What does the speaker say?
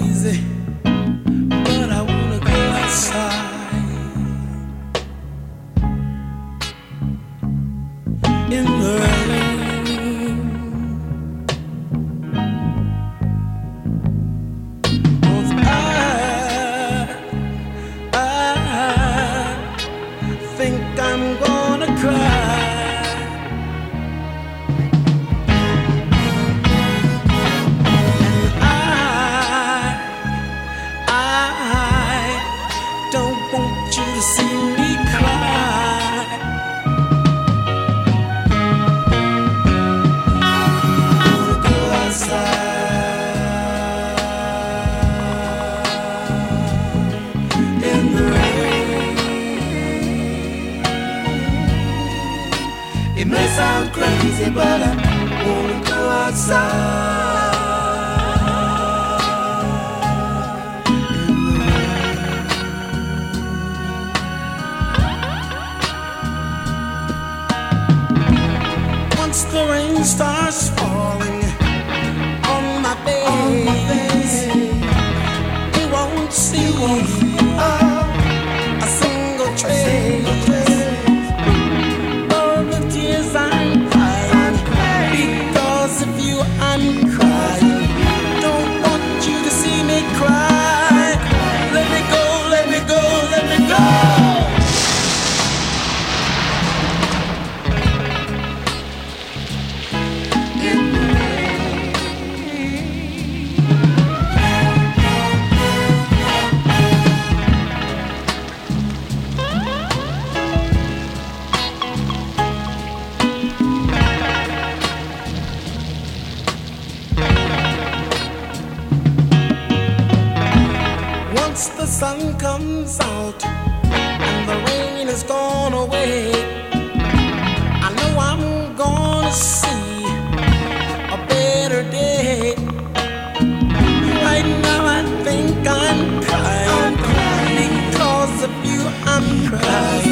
crazy, but I wanna go outside in the rain. 'Cause I think I'm gonna cry. Want you to see me cry. I wanna go outside in the rain. It may sound crazy, but I wanna go outside. Once the rain starts falling on my face, you won't see a single trace of the tears I'm crying. Because of you I'm crying. Don't want you to see me cry. Let me go, let me go, let me go. Once the sun comes out and the rain is gone away, I know I'm gonna see a better day. Right now I think I'm crying. Because of you I'm crying.